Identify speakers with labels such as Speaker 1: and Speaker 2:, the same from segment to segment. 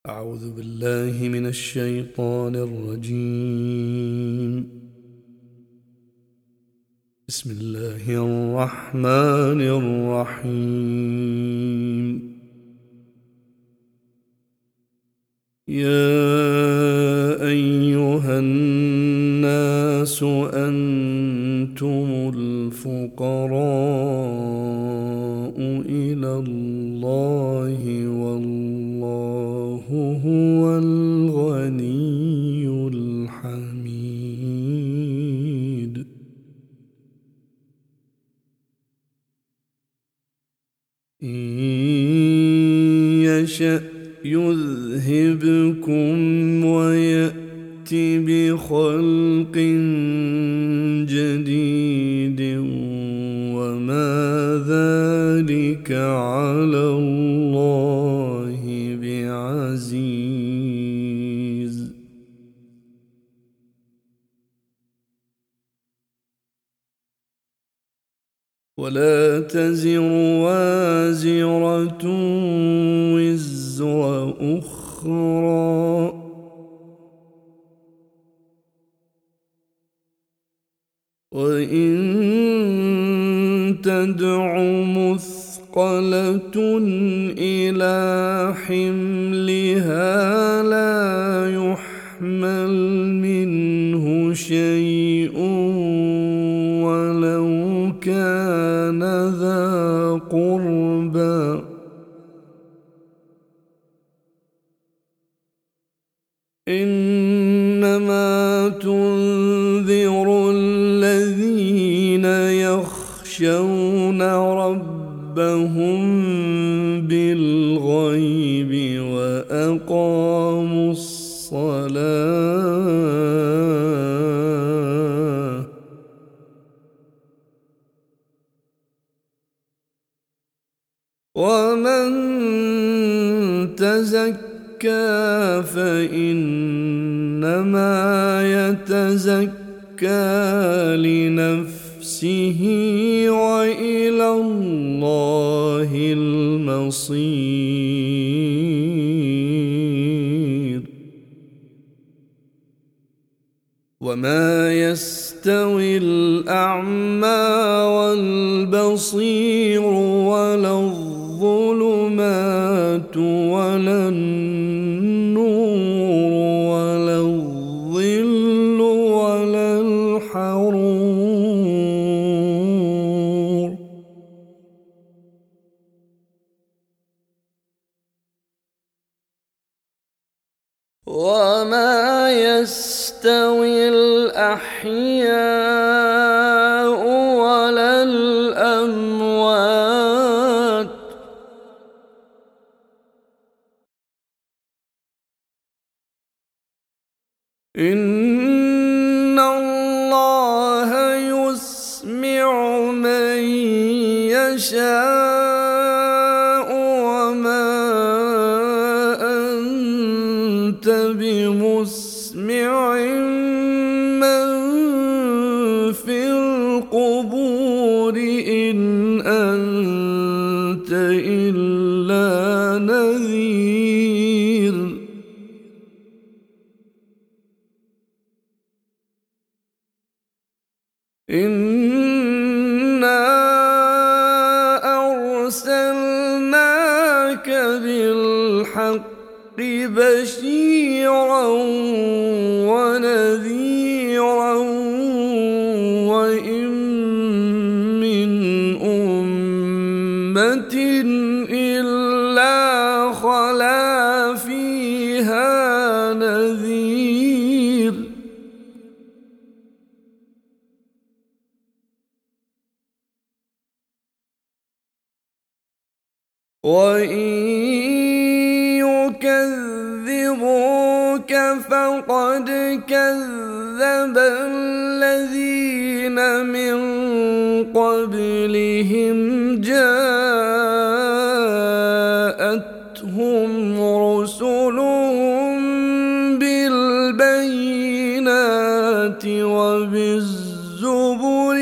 Speaker 1: أعوذ بالله من الشيطان الرجيم. بسم الله الرحمن الرحيم. يا أيها الناس أنتم الفقراء إلى الله والله هو الغني الحميد. إن يشأ يذهبكم ويأت بخلق جديد وما ذلك على الله بعزيز. ولا تزر وازرة وزر أخرى وإن تدع مثقلة إلى حملها لا يحمل منه شيء ولو كان ذا قربى إنما تنذر الذين يخشون ربهم بالغيب وأقاموا الصلاة ومن تزكى فإنما يتزكى لنفسه وإلى الله المصير. وما يستوي الأعمى والبصير ولا الظلمات ولا النور ولا الظل ولا الحرور وما يستوي الأحياء ولا الأموات إن الله يسمع من يشاء وما أنت بمسمع من في القبور إن أنت إلا نذير. إنا أرسلناك بالحق بشيرا ونذيرا وإن من أمة إلا خلا فيها نذير. وإن يكذبوك فقد كذب الذين من قبلهم جاءتهم رسلهم بالبينات وبالزبر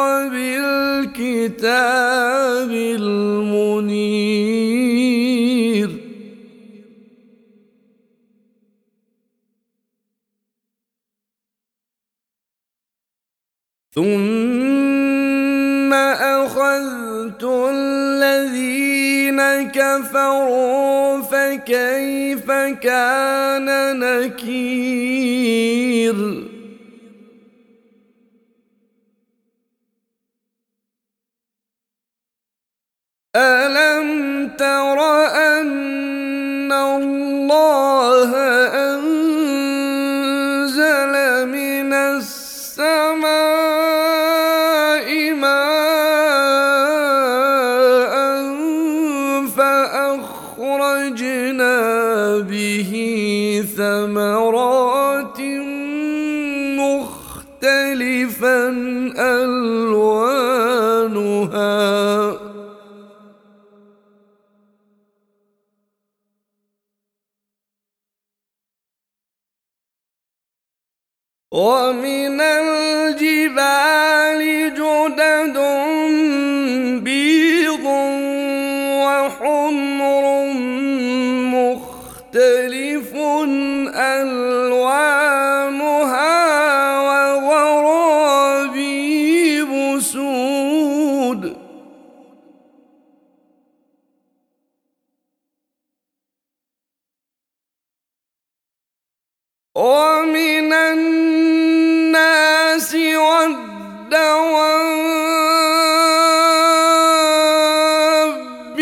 Speaker 1: وبالكتاب المنير. ثم أخذت الذين كفروا فكيف كان نكير ألم تر أن الله أنزل من السماء ماء فأخرجنا به ثمرات مختلفا ألوانها ومن الجبال جدد بيض وحمر مختلف ألوانها وغرابيب سود ومن الناس والدواب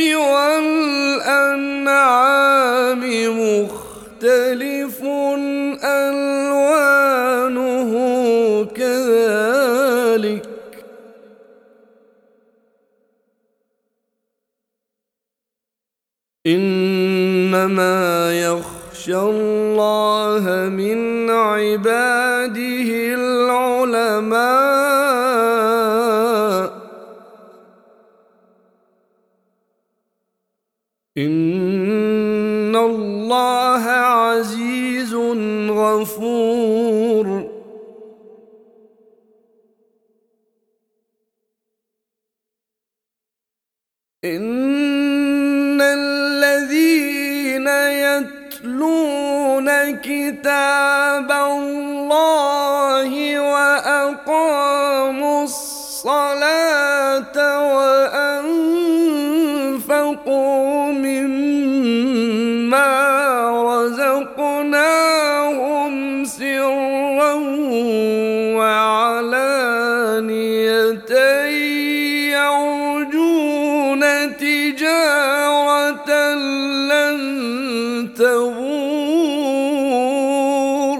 Speaker 1: والأنعام مختلف ألوانه كذلك إنما يخشى الله من عباده العلماء إن الله عزيز غفور إن الذين يتلون كتاب الله وأقاموا الصلاة وأنفقوا مما رزقناهم سرا وعلانية يرجون تجارة لن تبور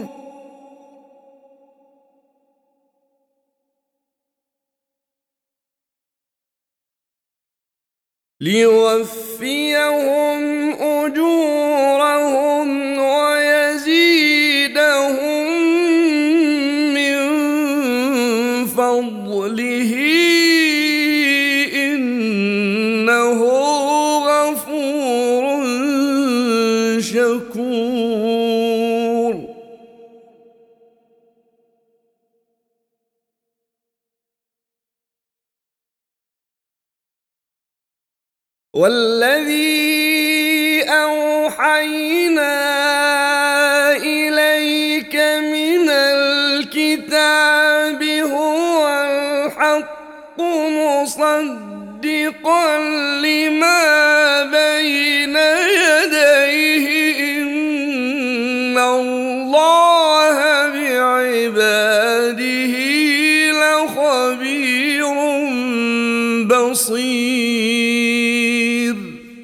Speaker 1: ليوفيهم أجورهم ويزيدهم من فضله إنه غفور شكور والذي أوحينا إليك من الكتاب هو الحق مصدقا لما بين يديه إن الله بعباده لخبير بصير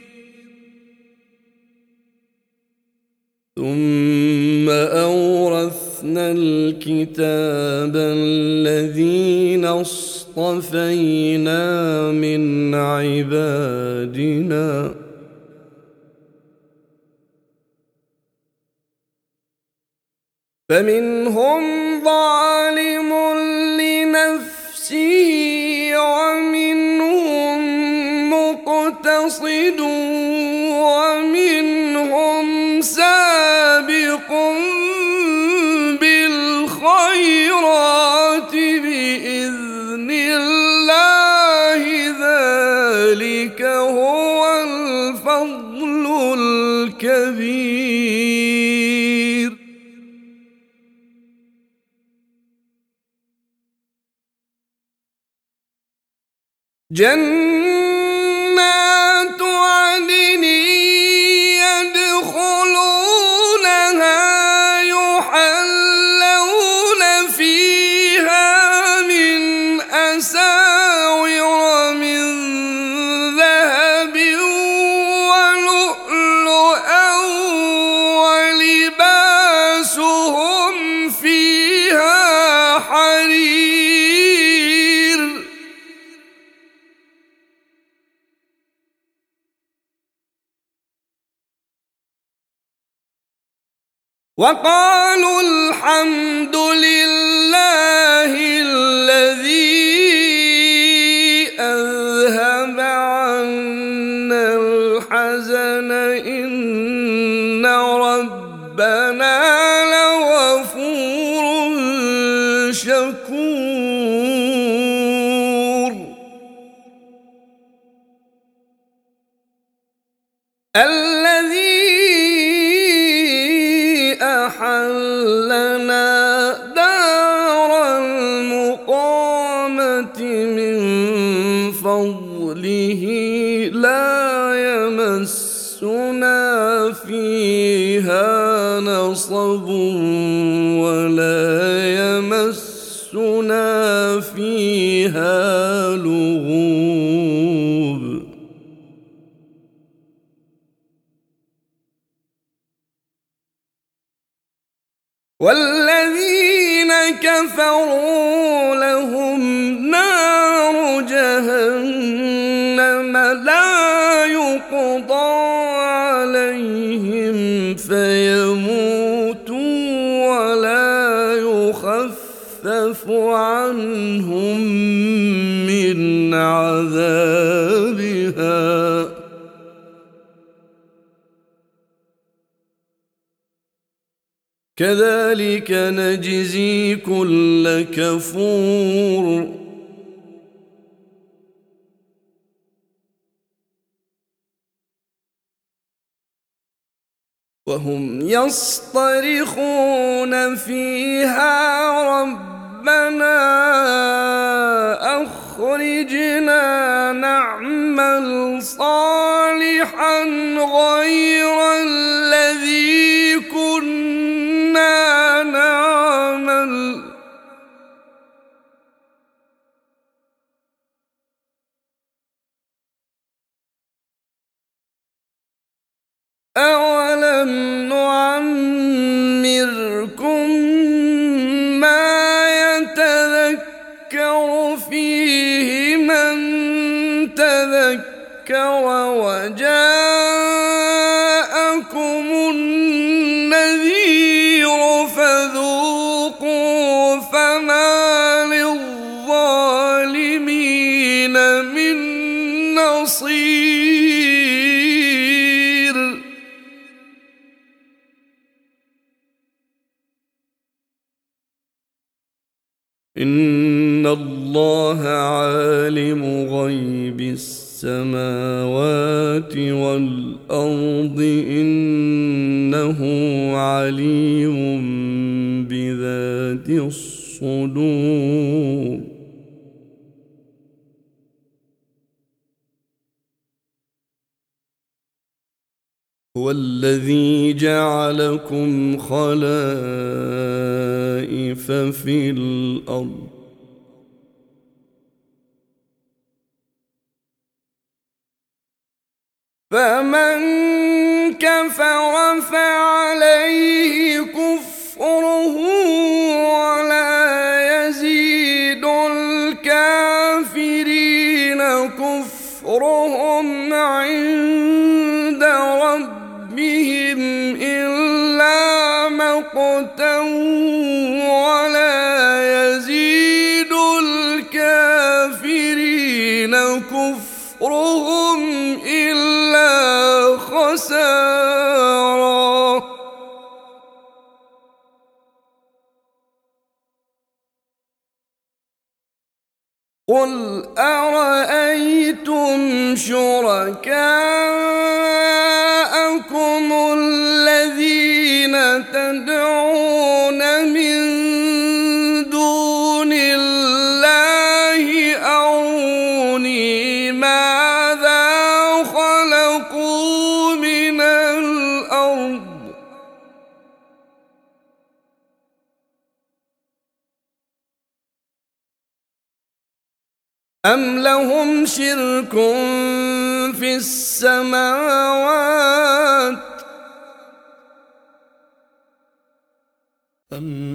Speaker 1: ثم أورثنا الكتاب الذين اصطفينا من عبادنا فمنهم ظالم لنفسه ومنهم مقتصد ومنهم سابق بالخيرات بإذن الله ذلك هو الفضل الكبير جنات عدن يدخلونها يحلون فيها من أساور من ذهب ولؤلؤا ولباسهم فيها حرير وقالوا الحمد لله الذي أذهب عنا الحزن إن ربنا لغفور شكور الذي أحلنا دار المقامة من فضله لا يمسنا فيها نصب ولا يمسنا فيها لغوب والذين كفروا لهم نار جهنم لا يقضى عليهم فيموتوا ولا يخفف عنهم من عذابها كذلك نجزي كل كفور وهم يصطرخون فيها ربنا أخرجنا نعمل صالحا غير الذي كنا نعمل أولم نعمركم ما يتذكر فيه من تذكر وجاءكم النذير فذوقوا فما للظالمين من نصير إن الله عالم غيب السماوات والأرض إنه عليم بذات الصدور هو الذي جعلكم خلائف في الأرض فمن كفر فعليه كفره ولا يزيد الكافرين كفرهم عند ربهم إلا مقتا ولا يزيد الكافرين كفرهم إلا خسارا قل أرأيتم شركاءكم الذين تدعون من دون الله أروني أم لهم شرك في السماوات أم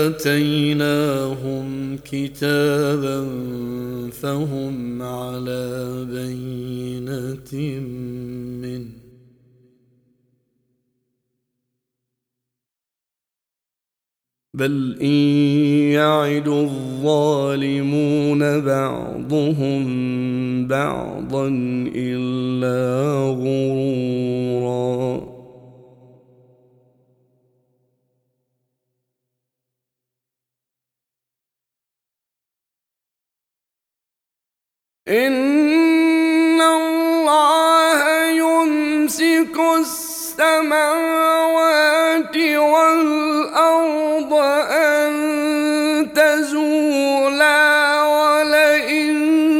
Speaker 1: آتيناهم كتابا فهم على بينة منه بل إن يعد الظالمون بعضهم بعضا إلا غرورا إن الله يمسك السماوات والأرض أن تزولا ولئن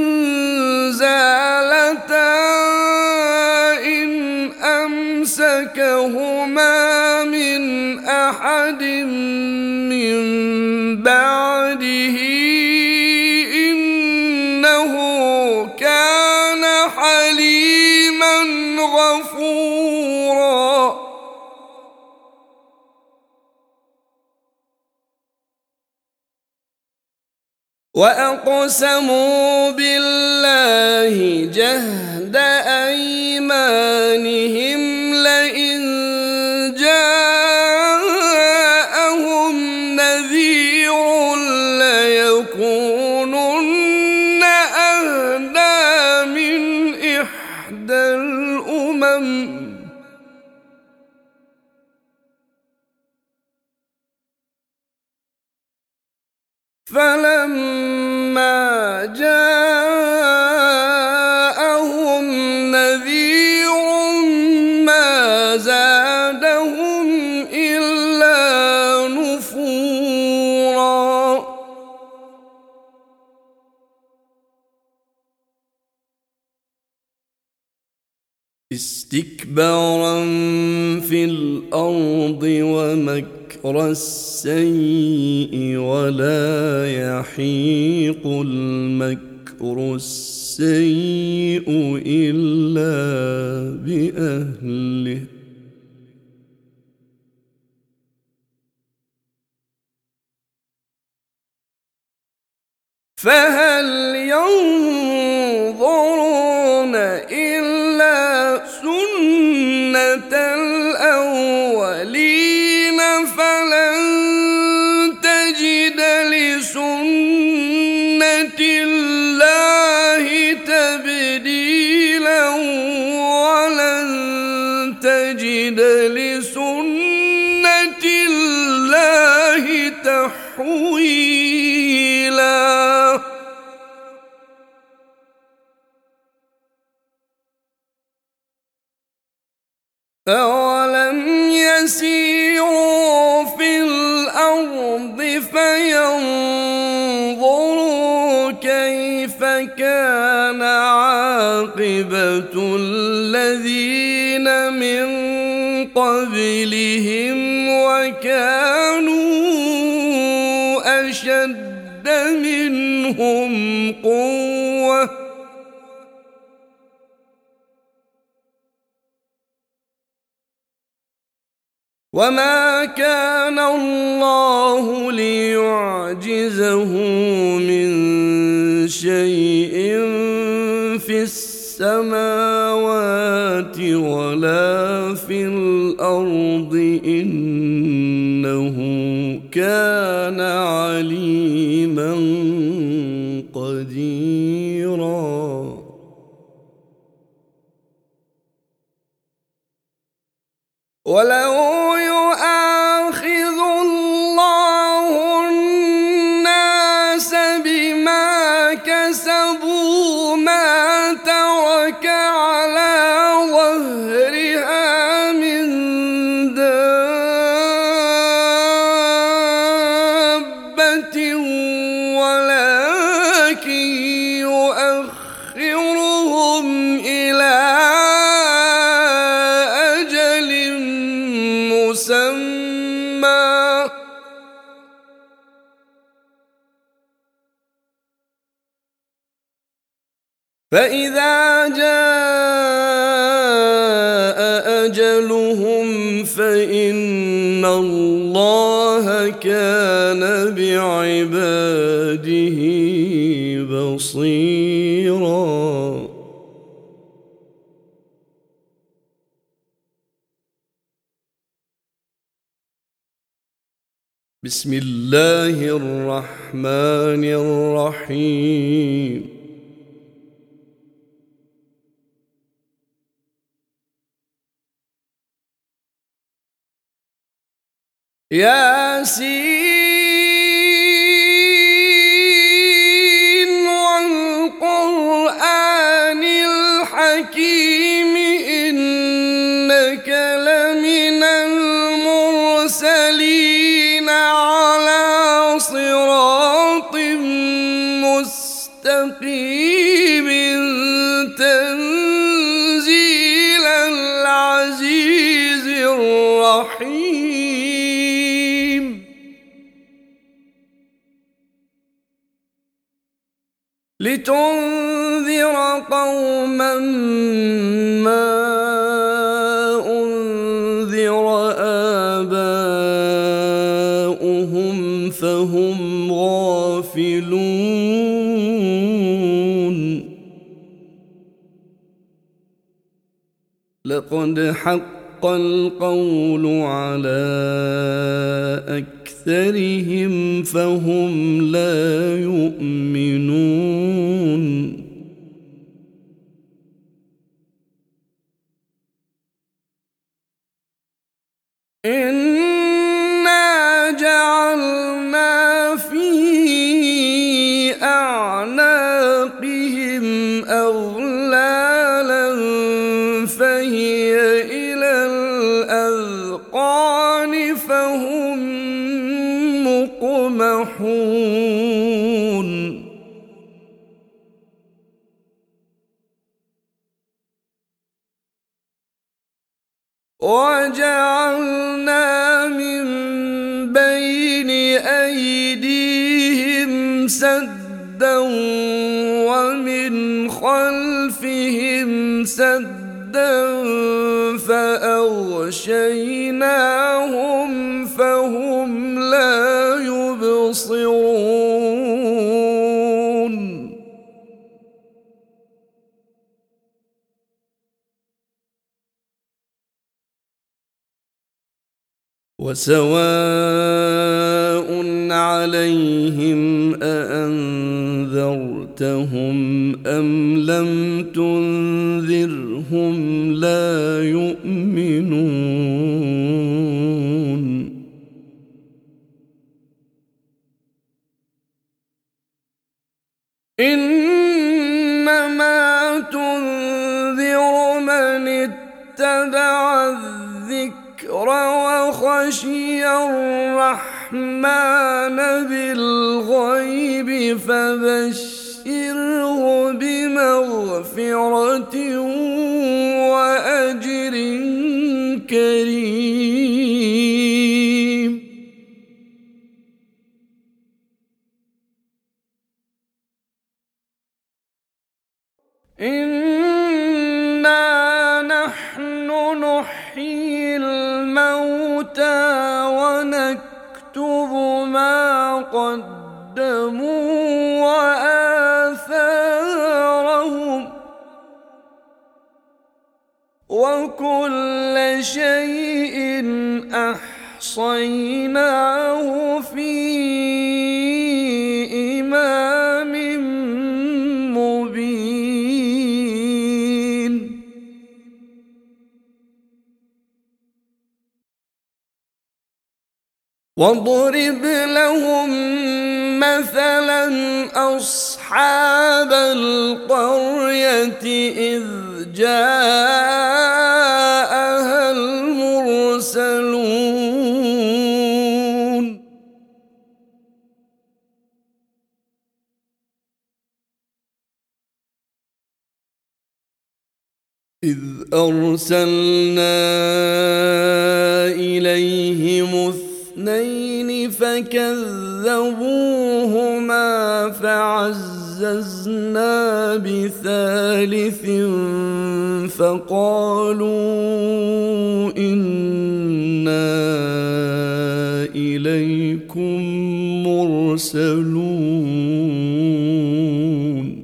Speaker 1: زالتا إن أمسكهما من أحد من بعده إنه كان حليما غفورا وأقسموا بالله جهد أيمانهم لئن جاءهم نذير ليكونن أهدى من إحدى الأمم فلما جاءهم نذير ما زادهم إلا نفورا استكبارا في الأرض ومكر السيء ولا يحيق المكر السيء إلا بأهله فهل ينظرون إلا سنة الأولين فلن تجد لسنة الله تبديلا ولن تجد لسنة الله تحويلا أولم يسيروا في الأرض فينظروا كيف كان عاقبة الذين من قبلهم وكانوا أشد منهم قوة وما كان الله ليعجزه من شيء في السماوات ولا في الأرض إنه كان عليما قديرا ولو يؤاخذ الله الناس بما كسبوا ما ترك على ظهرها من دابة ولكن يؤخرهم إلى مسمى فإذا جاء أجلهم فإن الله كان بعباده بصيرا. بسم الله الرحمن الرحيم. ياسين والقرآن الحكيم إنك لمن المرسلين على صراط مستقيم تنزيل العزيز الرحيم. لتنذر قوما ما أنذر آباؤهم فهم غافلون. لقد حق القول على أكثرهم فهم لا يؤمنون. إنا جعلنا في أعناقهم أغلالا فهي إلى الأذقان فهم مقمحون. وجعلنا من بين أيديهم سدا ومن خلفهم سدا فأغشيناهم فهم لا يبصرون. وسواء عليهم أأنذرتهم أم لم تنذرهم لا يؤمنون. إنما تنذر من اتبع الذكر وخشي الرحمن بالغيب فبشره بمغفرة وأجر كريم. إنا نحن نحيي الموتى ونكتب ما قدموا وآثارهم وكل شيء أحصيناه في إمام مبين. واضرب لهم مثلا أصحاب القرية إذ جاءها المرسلون. إذ أرسلنا إليهم اثنين فكذبوهما فعززنا عززنا بثالث فقالوا إنا إليكم مرسلون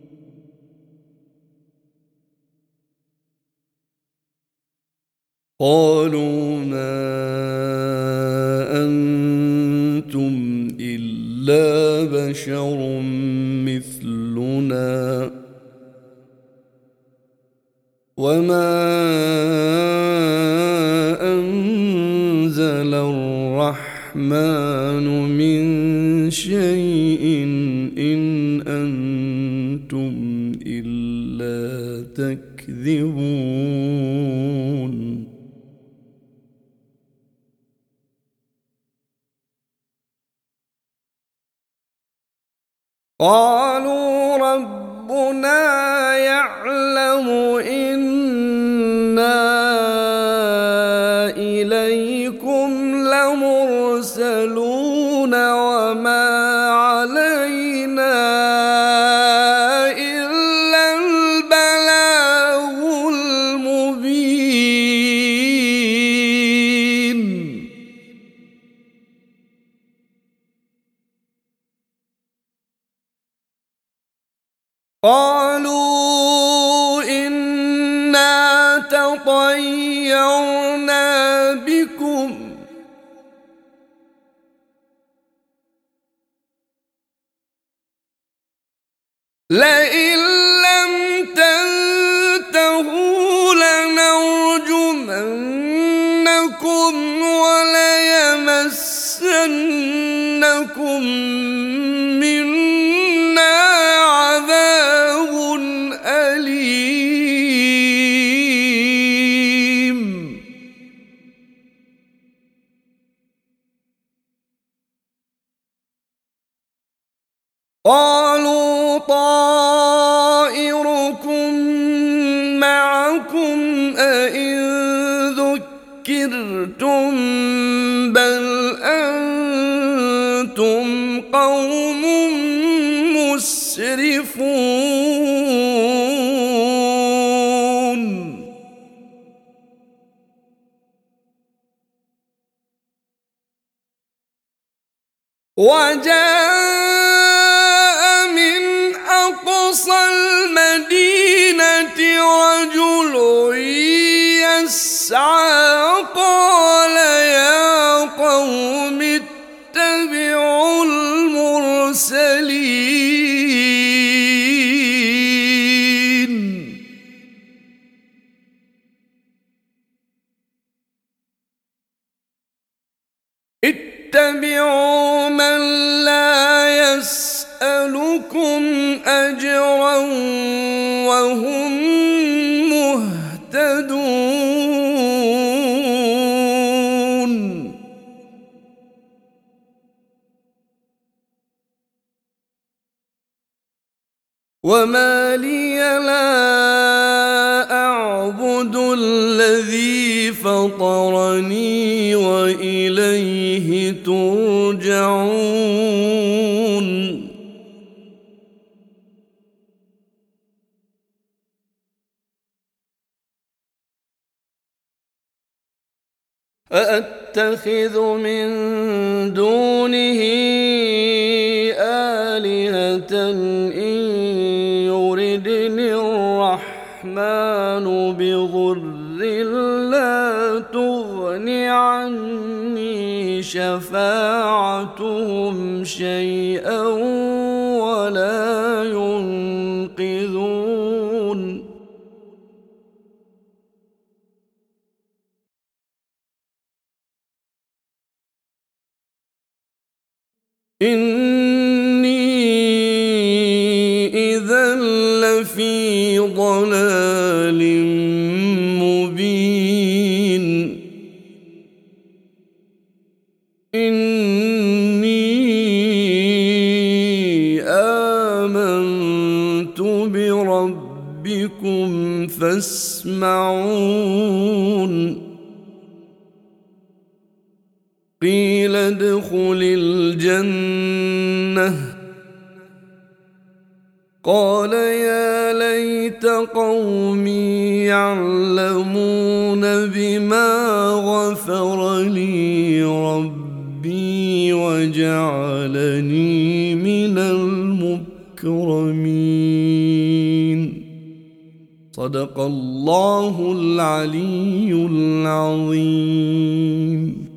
Speaker 1: قالوا ما أنتم إلا بشر مثلنا وما أنزل الرحمن من شيء إن أنتم إلا تكذبون قالوا ربنا يعلم إنا إليكم لمرسلون وما علينا إلا البلاغ المبين قالوا إنا تطيرنا بكم لئن لم تنتهوا لنرجمنكم وليمسنكم منا عذاب أليم قالوا طائركم معكم أئن ذكرتم بل أنتم قوم مسرفون وجاء من أقصى المدينة رجل يسعى قال يا قوم اتبعوا المرسلين اتبعوا من لا يسألكم أجرا وهم مهتدون وما لي لا أعبد الذي فطرني وإليه ترجعون أأتخذ من دونه آلهة إن يردني الرحمن بضر لا تغن عني شفاعتهم شيئا ولا ينقذون إني إذا لفي ضلال مبين إني آمنت بربكم فاسمعون قيل ادخل الجنة قال يا ليت قومي يعلمون بما غفر لي ربي وجعلني من المكرمين. صدق الله العلي العظيم.